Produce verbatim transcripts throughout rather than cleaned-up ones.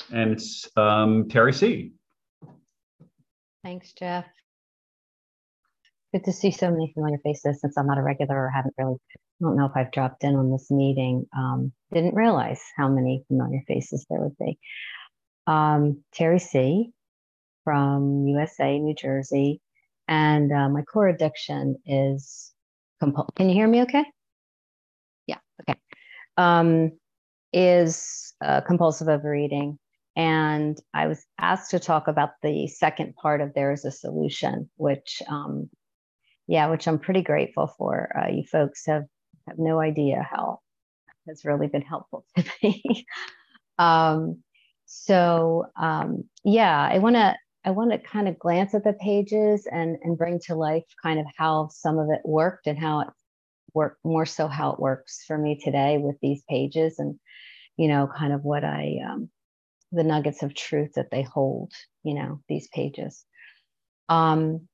and it's um, Terry C. Thanks, Jeff. Good to see so many familiar faces since I'm not a regular or haven't really, I don't know if I've dropped in on this meeting. Um, didn't realize how many familiar faces there would be. Um, Terry C. from U S A, New Jersey. And uh, my core addiction is, compul- can you hear me okay? Yeah, okay. Um, is uh, compulsive overeating. And I was asked to talk about the second part of There Is a Solution, which, um, yeah, which I'm pretty grateful for. Uh, you folks have, have no idea how has really been helpful to me. um, so um, yeah, I want to I want to kind of glance at the pages and and bring to life kind of how some of it worked and how it worked, more so how it works for me today with these pages, and you know, kind of what I um, the nuggets of truth that they hold, you know, these pages. Um,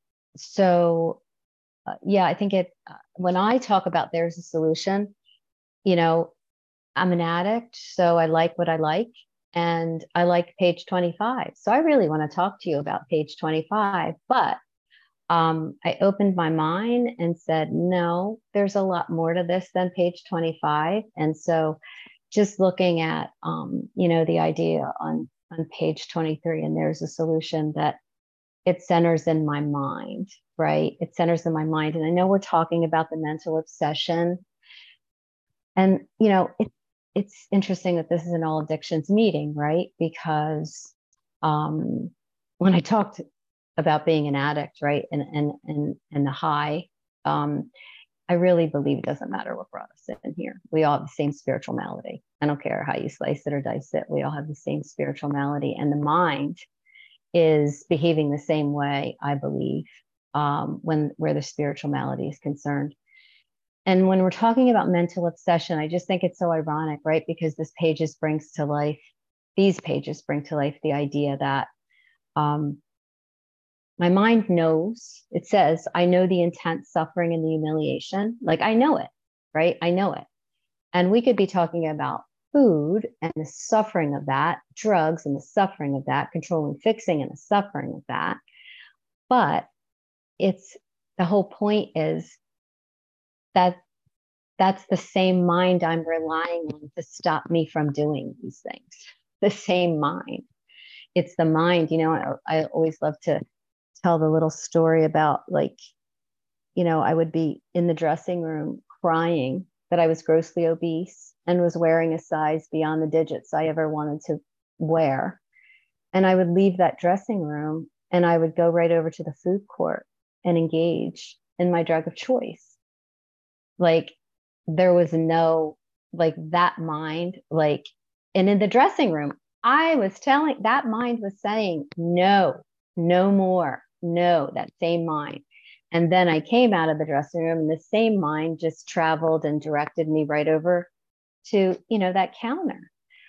so uh, yeah, I think it, uh, when I talk about There's a Solution, you know, I'm an addict, so I like what I like, and I like page twenty-five. So I really want to talk to you about page twenty-five, but um, I opened my mind and said, no, there's a lot more to this than page twenty-five. And so just looking at, um, you know, the idea on, on page twenty-three, and There's a Solution, that it centers in my mind, right? It centers in my mind. And I know we're talking about the mental obsession. And, you know, it, it's interesting that this is an all addictions meeting, right? Because um, when I talked about being an addict, right, and and and and the high, um, I really believe it doesn't matter what brought us in here. We all have the same spiritual malady. I don't care how you slice it or dice it. We all have the same spiritual malady, and the mind is behaving the same way, I believe, um, when where the spiritual malady is concerned. And when we're talking about mental obsession, I just think it's so ironic, right? Because this pages brings to life, these pages bring to life the idea that um, my mind knows, it says, I know the intense suffering and the humiliation. Like I know it, right? I know it. And we could be talking about food and the suffering of that, drugs and the suffering of that, controlling, fixing and the suffering of that. But it's, the whole point is that that's the same mind I'm relying on to stop me from doing these things. The same mind. It's the mind, you know, I, I always love to tell the little story about, like, you know, I would be in the dressing room crying that I was grossly obese and was wearing a size beyond the digits I ever wanted to wear. And I would leave that dressing room and I would go right over to the food court and engage in my drug of choice. Like there was no, like that mind, like, and in the dressing room, I was telling, that mind was saying, no, no more, no, that same mind. And then I came out of the dressing room and the same mind just traveled and directed me right over to, you know, that counter.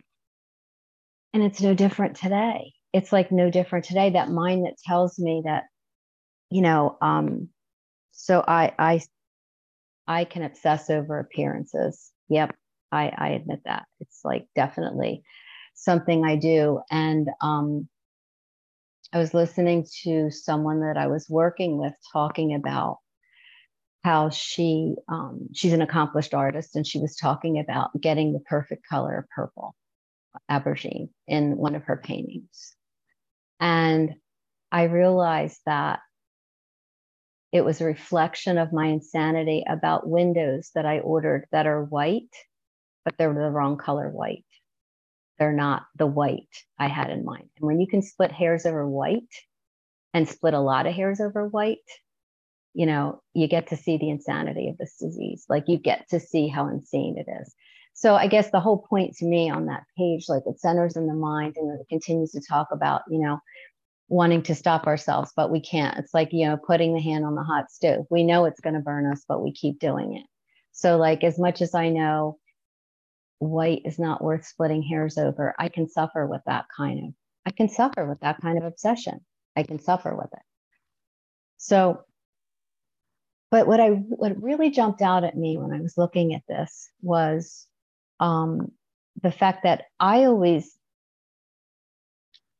And it's no different today. It's like no different today. That mind that tells me that, you know, um, so I, I, I can obsess over appearances. Yep. I, I admit that. It's like definitely something I do. And, um, I was listening to someone that I was working with talking about how she um, she's an accomplished artist, and she was talking about getting the perfect color of purple, aubergine, in one of her paintings. And I realized that it was a reflection of my insanity about windows that I ordered that are white, but they're the wrong color white. They're not the white I had in mind. And when you can split hairs over white and split a lot of hairs over white, you know, you get to see the insanity of this disease. Like you get to see how insane it is. So I guess the whole point to me on that page, like it centers in the mind, and it continues to talk about, you know, wanting to stop ourselves, but we can't. It's like, you know, putting the hand on the hot stove. We know it's going to burn us, but we keep doing it. So like, as much as I know white is not worth splitting hairs over, I can suffer with that kind of, I can suffer with that kind of obsession. I can suffer with it. So, but what I, what really jumped out at me when I was looking at this was um, the fact that I always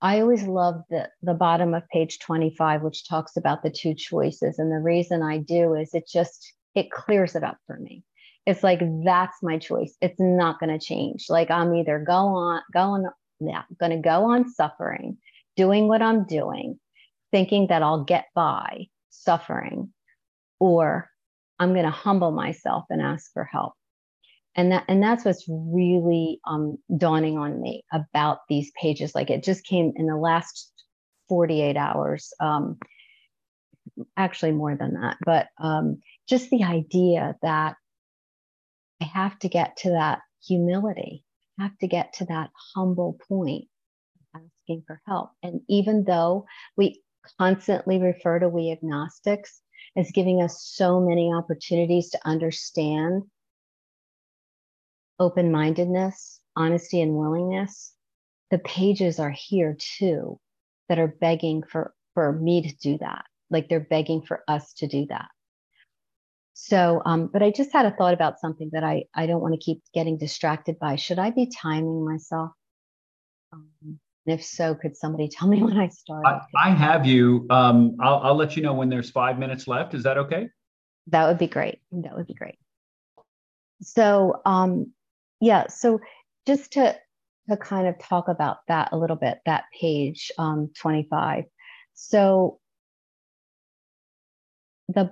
I always love the, the bottom of page twenty-five, which talks about the two choices. And the reason I do is it just, it clears it up for me. It's like, that's my choice. It's not going to change. Like I'm either go on, going, yeah, going to go on suffering, doing what I'm doing, thinking that I'll get by suffering, or I'm going to humble myself and ask for help. And that, and that's what's really um, dawning on me about these pages. Like it just came in the last forty-eight hours, um, actually more than that, but um, just the idea that I have to get to that humility, I have to get to that humble point, asking for help. And even though we constantly refer to we agnostics as giving us so many opportunities to understand open-mindedness, honesty, and willingness, the pages are here too that are begging for, for me to do that. Like they're begging for us to do that. So, um, but I just had a thought about something that I, I don't want to keep getting distracted by. Should I be timing myself? Um, and if so, could somebody tell me when I started? I, I have you. Um, I'll, I'll let you know when there's five minutes left. Is that okay? That would be great. That would be great. So, um, yeah, so just to to kind of talk about that a little bit, that page um, twenty-five. So the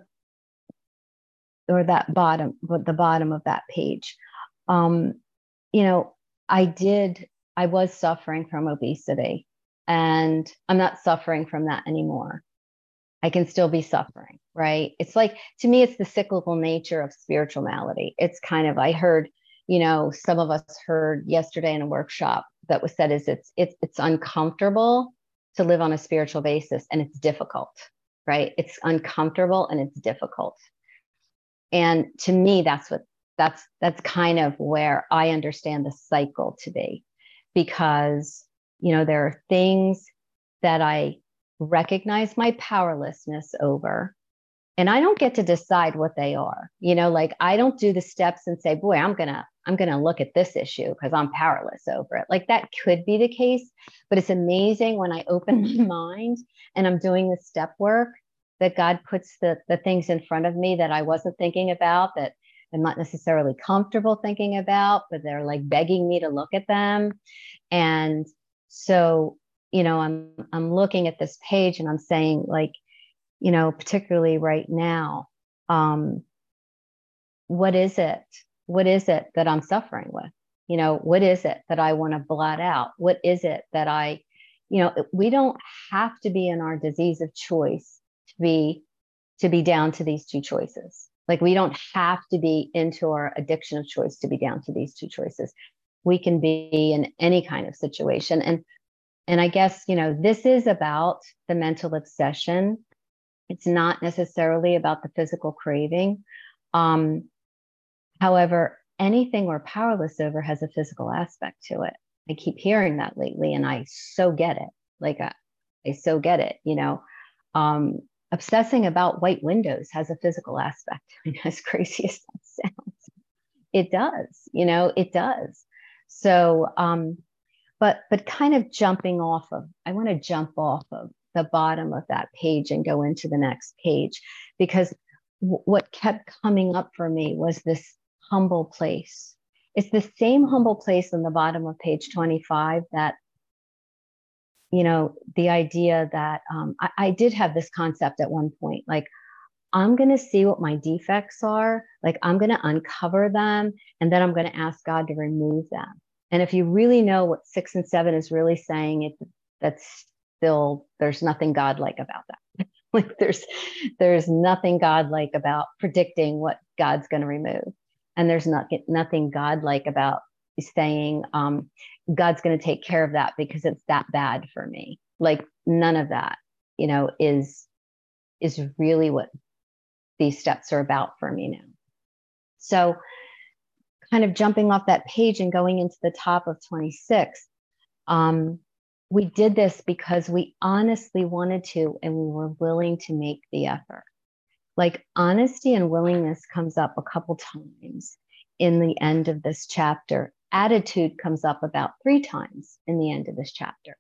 or that bottom, but the bottom of that page, um, you know, I did, I was suffering from obesity, and I'm not suffering from that anymore. I can still be suffering, right? It's like, to me, it's the cyclical nature of spiritual malady. It's kind of, I heard, you know, some of us heard yesterday in a workshop that was said is it's, it's, it's uncomfortable to live on a spiritual basis, and it's difficult, right? It's uncomfortable and it's difficult. And to me, that's what, that's, that's kind of where I understand the cycle to be, because, you know, there are things that I recognize my powerlessness over, and I don't get to decide what they are. You know, like I don't do the steps and say, boy, I'm gonna I'm gonna look at this issue because I'm powerless over it. Like that could be the case, but it's amazing when I open my mind and I'm doing the step work that God puts the the things in front of me that I wasn't thinking about, that I'm not necessarily comfortable thinking about, but they're like begging me to look at them. And so, you know, I'm I'm looking at this page and I'm saying, like, you know, particularly right now, um, what is it? What is it that I'm suffering with? You know, what is it that I want to blot out? What is it that I, you know, we don't have to be in our disease of choice to be to be down to these two choices. Like we don't have to be into our addiction of choice to be down to these two choices. We can be in any kind of situation. And and I guess, you know, this is about the mental obsession. It's not necessarily about the physical craving. Um, however, anything we're powerless over has a physical aspect to it. I keep hearing that lately, and I so get it. Like I, I so get it. You know, um, obsessing about white windows has a physical aspect. I mean, as crazy as that sounds, it does. You know, it does. So, um, but but kind of jumping off of, I want to jump off of the bottom of that page and go into the next page, because w- what kept coming up for me was this humble place. It's the same humble place on the bottom of page twenty-five that, you know, the idea that um, I, I did have this concept at one point, like, I'm going to see what my defects are, like I'm going to uncover them, and then I'm going to ask God to remove them. And if you really know what six and seven is really saying, it that's still, there's nothing godlike about that. Like there's there's nothing godlike about predicting what God's going to remove, and there's not nothing godlike about saying um, God's going to take care of that because it's that bad for me. Like none of that, you know, is is really what these steps are about for me now. So, kind of jumping off that page and going into the top of twenty-six. Um, we did this because we honestly wanted to, and we were willing to make the effort. Like honesty and willingness comes up a couple times in the end of this chapter. Attitude comes up about three times in the end of this chapter.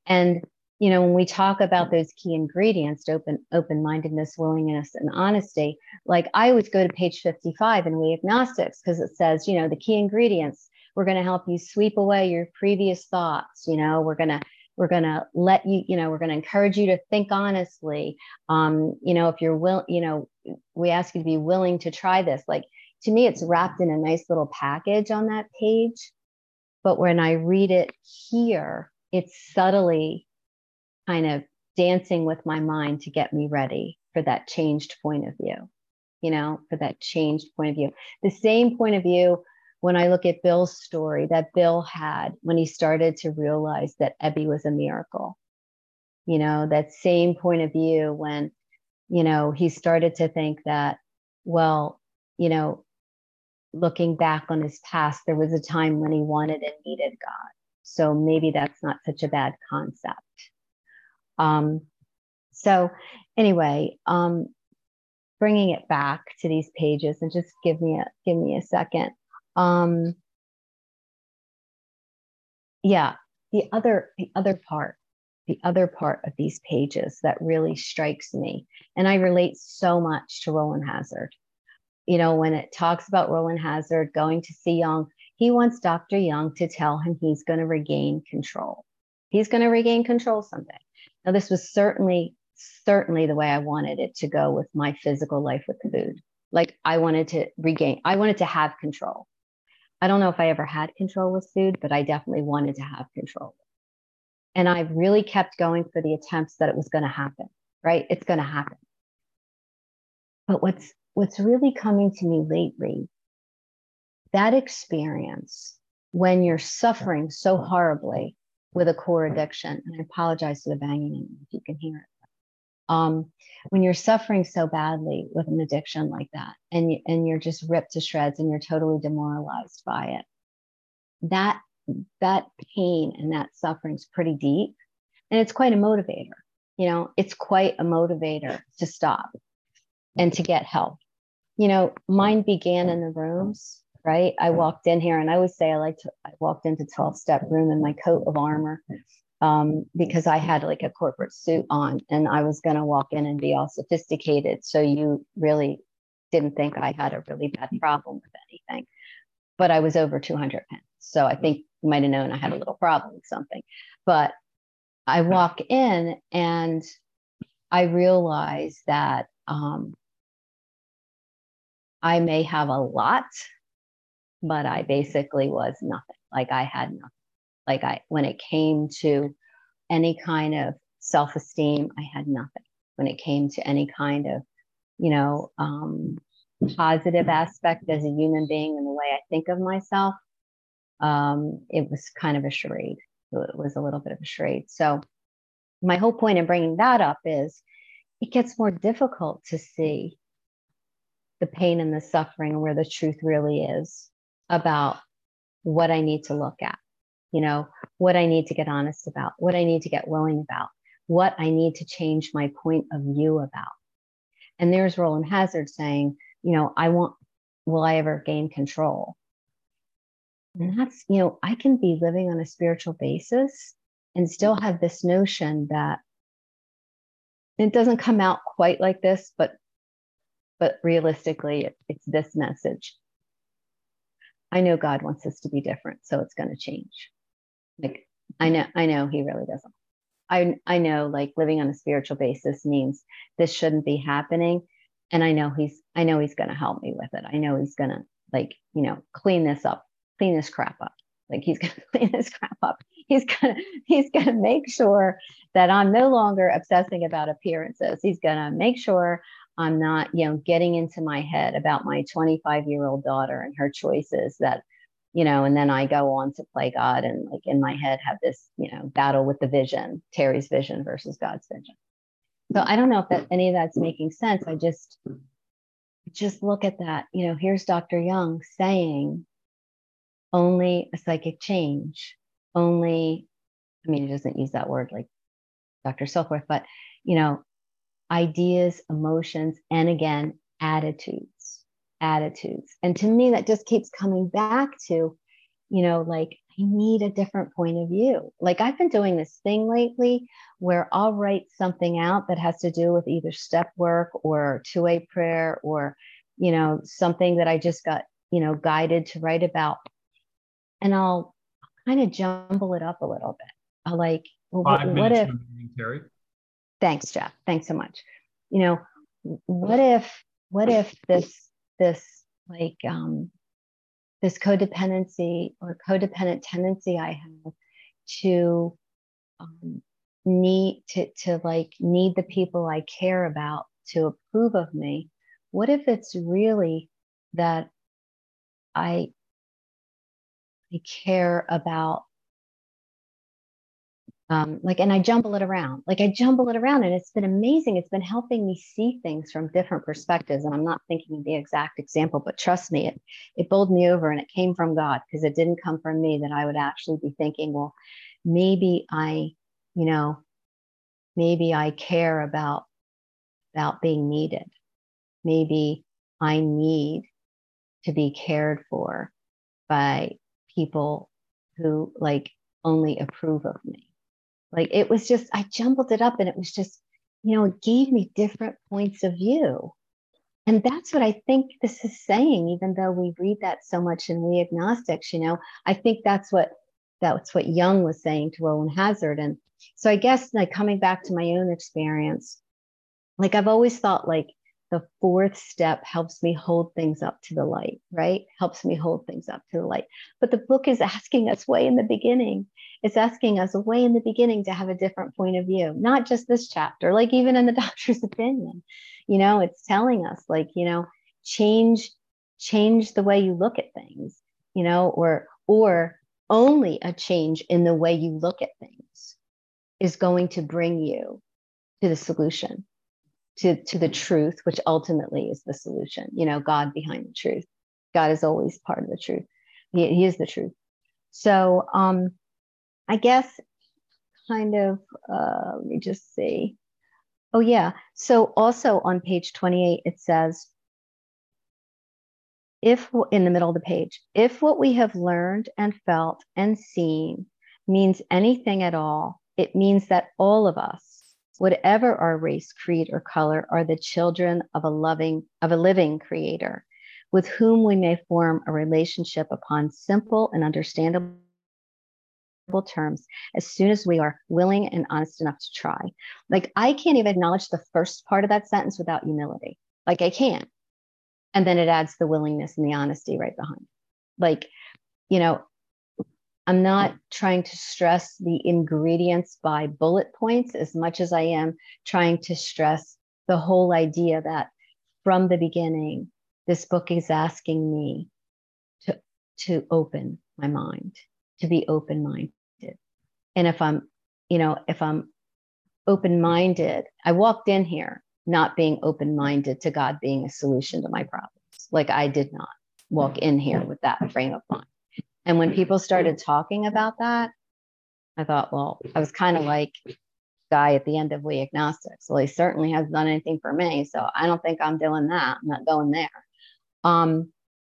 And, you know, when we talk about those key ingredients, open, open-mindedness, willingness, and honesty, like I always go to page fifty-five in We Agnostics, because it says, you know, the key ingredients, we're going to help you sweep away your previous thoughts. You know, we're going to, we're going to let you, you know, we're going to encourage you to think honestly. Um, you know, if you're will, you know, we ask you to be willing to try this. Like, to me, it's wrapped in a nice little package on that page. But when I read it here, it's subtly kind of dancing with my mind to get me ready for that changed point of view, you know, for that changed point of view. The same point of view when I look at Bill's story that Bill had when he started to realize that Ebby was a miracle. You know, that same point of view when, you know, he started to think that, well, you know, looking back on his past, there was a time when he wanted and needed God. So maybe that's not such a bad concept. Um, so anyway, um, bringing it back to these pages, and just give me a give me a second. Um, yeah, the other the other part, the other part of these pages that really strikes me, and I relate so much to Roland Hazard. You know, when it talks about Roland Hazard going to see Jung, he wants Doctor Jung to tell him he's going to regain control. He's going to regain control someday. Now, this was certainly, certainly the way I wanted it to go with my physical life with food. Like, I wanted to regain, I wanted to have control. I don't know if I ever had control with food, but I definitely wanted to have control. And I really kept going for the attempts that it was going to happen, right? It's going to happen. But what's what's really coming to me lately, that experience when you're suffering so horribly with a core addiction, and I apologize for the banging if you can hear it. Um, when you're suffering so badly with an addiction like that, and, you, and you're just ripped to shreds and you're totally demoralized by it, that, that pain and that suffering is pretty deep. And it's quite a motivator. You know, it's quite a motivator to stop and to get help. You know, mine began in the rooms, right? I walked in here, and I always say I like to, I walked into twelve step room in my coat of armor, um, because I had like a corporate suit on, and I was going to walk in and be all sophisticated. So you really didn't think I had a really bad problem with anything, but I was over two hundred pounds. So I think you might've known I had a little problem with something. But I walk in and I realize that, um, I may have a lot, but I basically was nothing. Like, I had nothing. Like, I, when it came to any kind of self-esteem, I had nothing. When it came to any kind of, you know, um, positive aspect as a human being and the way I think of myself, um, it was kind of a charade. It was a little bit of a charade. So my whole point in bringing that up is it gets more difficult to see the pain and the suffering, where the truth really is about what I need to look at, you know, what I need to get honest about, what I need to get willing about, what I need to change my point of view about. And there's Roland Hazard saying, you know, I want, will I ever gain control? And that's, you know, I can be living on a spiritual basis and still have this notion that it doesn't come out quite like this, but but realistically, it, it's this message. I know God wants us to be different, so it's going to change. Like, I know, I know he really doesn't. I, I know, like, living on a spiritual basis means this shouldn't be happening. And I know he's, I know he's going to help me with it. I know he's going to, like, you know, clean this up, clean this crap up. Like, he's going to clean this crap up. He's going to, he's going to make sure that I'm no longer obsessing about appearances. He's going to make sure I'm not, you know, getting into my head about my twenty-five year old daughter and her choices that, you know, and then I go on to play God and, like, in my head have this, you know, battle with the vision, Terry's vision versus God's vision. So I don't know if that any of that's making sense. I just, just look at that, you know, here's Doctor Jung saying only a psychic change, only, I mean, he doesn't use that word like Doctor Silkworth, but, you know, ideas, emotions, and again, attitudes, attitudes. And to me, that just keeps coming back to, you know, like I need a different point of view. Like I've been doing this thing lately where I'll write something out that has to do with either step work or two-way prayer or, you know, something that I just got, you know, guided to write about. And I'll kind of jumble it up a little bit. I'll like, well, Five what minutes if, remaining, Terry. thanks, Jeff. Thanks so much. You know, what if, what if this, this like, um, this codependency or codependent tendency I have to um, need to, to like need the people I care about to approve of me. What if it's really that I, I care about um, like, and I jumble it around, like I jumble it around and it's been amazing. It's been helping me see things from different perspectives. And I'm not thinking of the exact example, but trust me, it, it bowled me over and it came from God because it didn't come from me that I would actually be thinking, well, maybe I, you know, maybe I care about, about being needed. Maybe I need to be cared for by people who like only approve of me. Like it was just, I jumbled it up and it was just, you know, it gave me different points of view. And that's what I think this is saying, even though we read that so much in We Agnostics, you know, I think that's what, that's what Jung was saying to Roland Hazard. And so I guess like coming back to my own experience, like I've always thought like the fourth step helps me hold things up to the light, right? Helps me hold things up to the light. But the book is asking us way in the beginning. It's asking us way in the beginning to have a different point of view, not just this chapter, like even in the doctor's opinion, you know, it's telling us like, you know, change, change the way you look at things, you know, or, or only a change in the way you look at things is going to bring you to the solution. To, to the truth, which ultimately is the solution, you know, God behind the truth. God is always part of the truth. He, he is the truth. So um, I guess kind of, uh, let me just see. Oh yeah. So also on page twenty-eight, it says, if in the middle of the page, if what we have learned and felt and seen means anything at all, it means that all of us, whatever our race, creed, or color, are the children of a loving, of a living creator with whom we may form a relationship upon simple and understandable terms as soon as we are willing and honest enough to try. Like I can't even acknowledge the first part of that sentence without humility. Like I can't. And then it adds the willingness and the honesty right behind. Like, you know, I'm not trying to stress the ingredients by bullet points as much as I am trying to stress the whole idea that from the beginning, this book is asking me to, to open my mind, to be open-minded. And if I'm, you know, if I'm open-minded, I walked in here not being open-minded to God being a solution to my problems. Like I did not walk in here with that frame of mind. And when people started talking about that, I thought, well, I was kind of like guy at the end of We Agnostics. Well, he certainly hasn't done anything for me. So I don't think I'm doing that. I'm not going there. Um,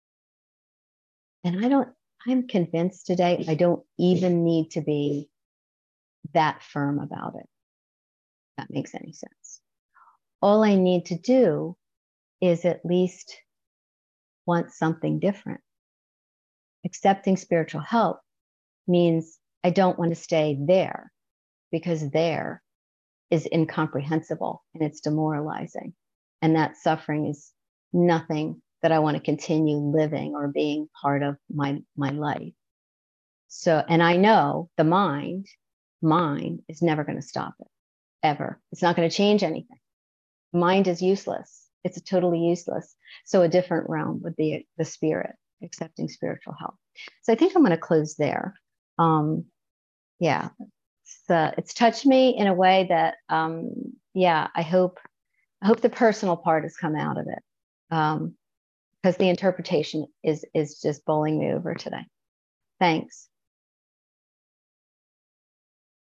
and I don't, I'm convinced today, I don't even need to be that firm about it. If that makes any sense. All I need to do is at least want something different. Accepting spiritual help means I don't want to stay there because there is incomprehensible and it's demoralizing. And that suffering is nothing that I want to continue living or being part of my, my life. So, and I know the mind, mind is never going to stop it, ever. It's not going to change anything. Mind is useless. It's totally useless. So a different realm would be the spirit, accepting spiritual help. So I think I'm going to close there. Um, yeah, it's, uh, it's touched me in a way that, um, yeah, I hope, I hope the personal part has come out of it. Um, because the interpretation is, is just bowling me over today. Thanks.